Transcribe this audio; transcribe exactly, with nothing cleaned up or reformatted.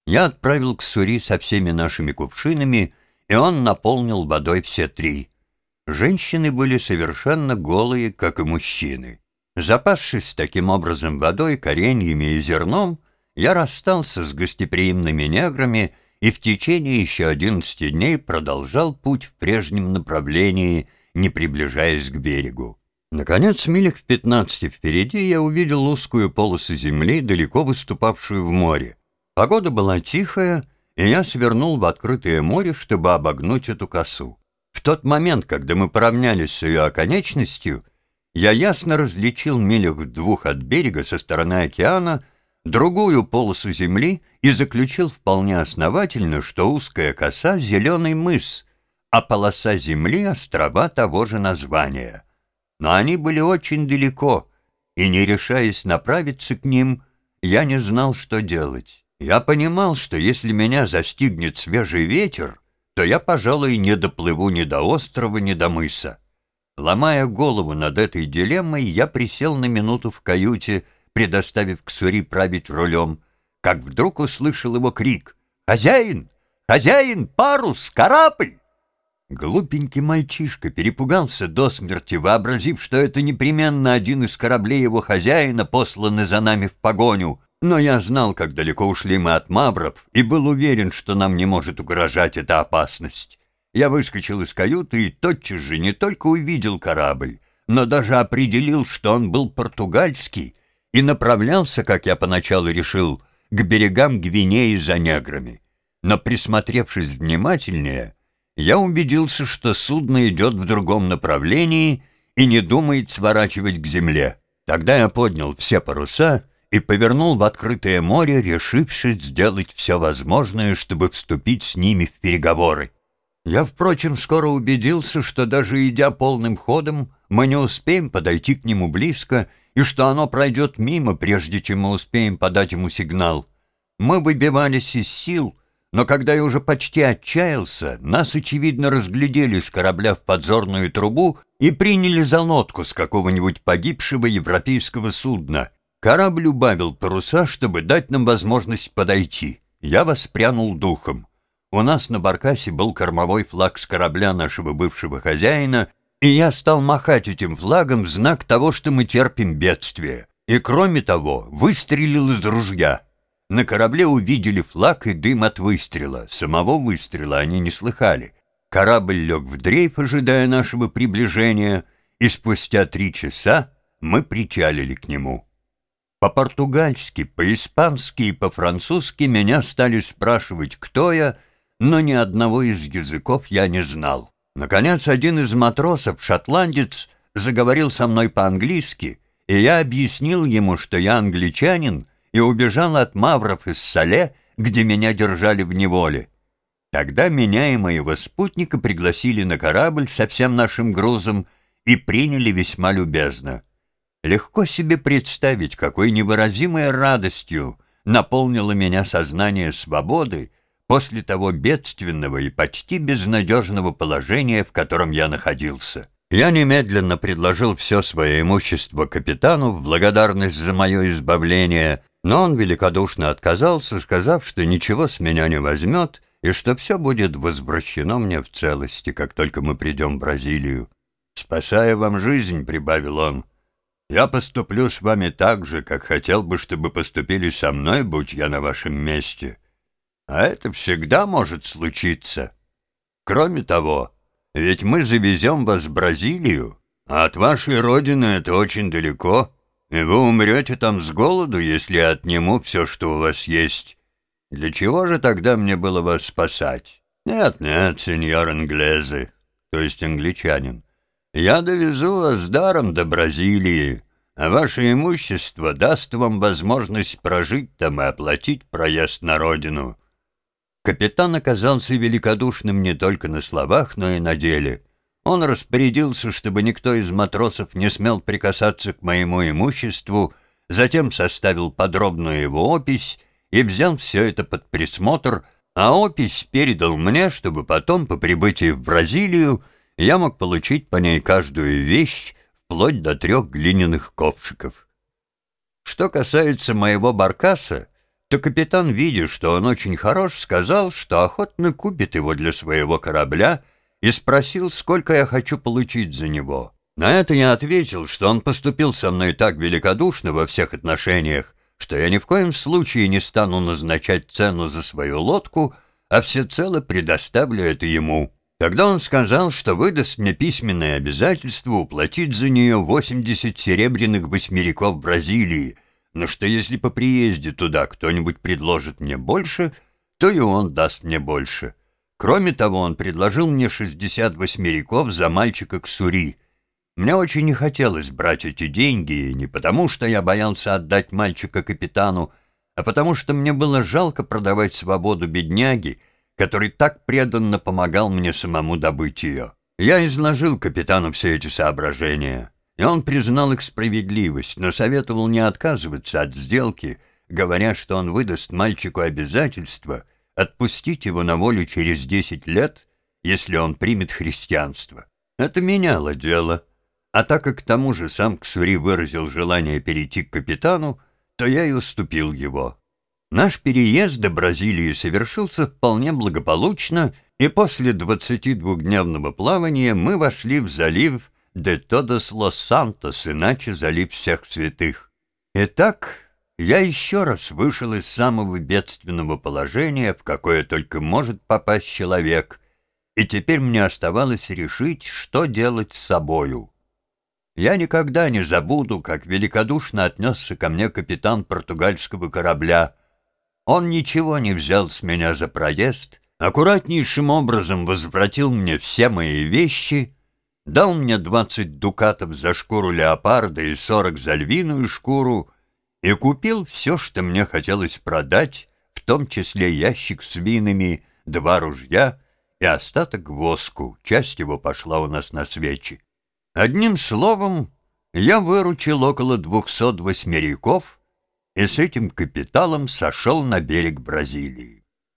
Я отправил к Сури со всеми нашими кувшинами, и он наполнил водой все три. Женщины были совершенно голые, как и мужчины. Запасшись таким образом водой, кореньями и зерном, я расстался с гостеприимными неграми и в течение еще одиннадцати дней продолжал путь в прежнем направлении, не приближаясь к берегу. Наконец, милях в пятнадцати впереди я увидел узкую полосу земли, далеко выступавшую в море. Погода была тихая, и я свернул в открытое море, чтобы обогнуть эту косу. В тот момент, когда мы поравнялись с ее оконечностью, я ясно различил милях в двух от берега со стороны океана другую полосу земли и заключил вполне основательно, что узкая коса — зеленый мыс, а полоса земли — острова того же названия. Но они были очень далеко, и, не решаясь направиться к ним, я не знал, что делать. Я понимал, что если меня застигнет свежий ветер, то я, пожалуй, не доплыву ни до острова, ни до мыса. Ломая голову над этой дилеммой, я присел на минуту в каюте, предоставив Ксури править рулем, как вдруг услышал его крик: «Хозяин! Хозяин! Парус! Корабль!» Глупенький мальчишка перепугался до смерти, вообразив, что это непременно один из кораблей его хозяина, посланный за нами в погоню. Но я знал, как далеко ушли мы от мавров, и был уверен, что нам не может угрожать эта опасность. Я выскочил из каюты и тотчас же не только увидел корабль, но даже определил, что он был португальский, и направлялся, как я поначалу решил, к берегам Гвинеи за неграми. Но, присмотревшись внимательнее, я убедился, что судно идет в другом направлении и не думает сворачивать к земле. Тогда я поднял все паруса и повернул в открытое море, решившись сделать все возможное, чтобы вступить с ними в переговоры. Я, впрочем, скоро убедился, что даже идя полным ходом, мы не успеем подойти к нему близко, и что оно пройдет мимо, прежде чем мы успеем подать ему сигнал. Мы выбивались из сил, но когда я уже почти отчаялся, нас, очевидно, разглядели с корабля в подзорную трубу и приняли за лодку с какого-нибудь погибшего европейского судна. Корабль убавил паруса, чтобы дать нам возможность подойти. Я воспрянул духом. У нас на баркасе был кормовой флаг с корабля нашего бывшего хозяина, и я стал махать этим флагом в знак того, что мы терпим бедствие. И, кроме того, выстрелил из ружья. На корабле увидели флаг и дым от выстрела. Самого выстрела они не слыхали. Корабль лег в дрейф, ожидая нашего приближения, и спустя три часа мы причалили к нему. По-португальски, по-испански и по-французски меня стали спрашивать, кто я, но ни одного из языков я не знал. Наконец, один из матросов, шотландец, заговорил со мной по-английски, и я объяснил ему, что я англичанин и убежал от мавров из Сале, где меня держали в неволе. Тогда меня и моего спутника пригласили на корабль со всем нашим грузом и приняли весьма любезно. Легко себе представить, какой невыразимой радостью наполнило меня сознание свободы после того бедственного и почти безнадежного положения, в котором я находился. Я немедленно предложил все свое имущество капитану в благодарность за мое избавление, но он великодушно отказался, сказав, что ничего с меня не возьмет и что все будет возвращено мне в целости, как только мы придем в Бразилию. «Спасая вам жизнь», — прибавил он, — «я поступлю с вами так же, как хотел бы, чтобы поступили со мной, будь я на вашем месте. А это всегда может случиться. Кроме того, ведь мы завезем вас в Бразилию, а от вашей родины это очень далеко, и вы умрете там с голоду, если я отниму все, что у вас есть. Для чего же тогда мне было вас спасать? Нет, нет, сеньор Инглезе, то есть англичанин, я довезу вас даром до Бразилии, а ваше имущество даст вам возможность прожить там и оплатить проезд на родину». Капитан оказался великодушным не только на словах, но и на деле. Он распорядился, чтобы никто из матросов не смел прикасаться к моему имуществу, затем составил подробную его опись и взял все это под присмотр, а опись передал мне, чтобы потом, по прибытии в Бразилию, я мог получить по ней каждую вещь, вплоть до трех глиняных ковшиков. Что касается моего баркаса, то капитан, видя, что он очень хорош, сказал, что охотно купит его для своего корабля, и спросил, сколько я хочу получить за него. На это я ответил, что он поступил со мной так великодушно во всех отношениях, что я ни в коем случае не стану назначать цену за свою лодку, а всецело предоставлю это ему. Тогда он сказал, что выдаст мне письменное обязательство уплатить за нее восемьдесят серебряных восьмериков Бразилии, но что если по приезде туда кто-нибудь предложит мне больше, то и он даст мне больше. Кроме того, он предложил мне шестьдесят восьмериков за мальчика Ксури. Мне очень не хотелось брать эти деньги, не потому что я боялся отдать мальчика капитану, а потому что мне было жалко продавать свободу бедняги, который так преданно помогал мне самому добыть ее. Я изложил капитану все эти соображения, и он признал их справедливость, но советовал не отказываться от сделки, говоря, что он выдаст мальчику обязательство отпустить его на волю через десять лет, если он примет христианство. Это меняло дело, а так как к тому же сам Ксури выразил желание перейти к капитану, то я и уступил его. Наш переезд до Бразилии совершился вполне благополучно, и после двадцатидвухдневного плавания мы вошли в залив де Тодос-Лос-Сантос, иначе залив всех святых. Итак, я еще раз вышел из самого бедственного положения, в какое только может попасть человек, и теперь мне оставалось решить, что делать с собою. Я никогда не забуду, как великодушно отнесся ко мне капитан португальского корабля. Он ничего не взял с меня за проезд, аккуратнейшим образом возвратил мне все мои вещи, дал мне двадцать дукатов за шкуру леопарда и сорок за львиную шкуру и купил все, что мне хотелось продать, в том числе ящик с винами, два ружья и остаток воску, часть его пошла у нас на свечи. Одним словом, я выручил около двухсот восьмериков, и с этим капиталом сошел на берег Бразилии.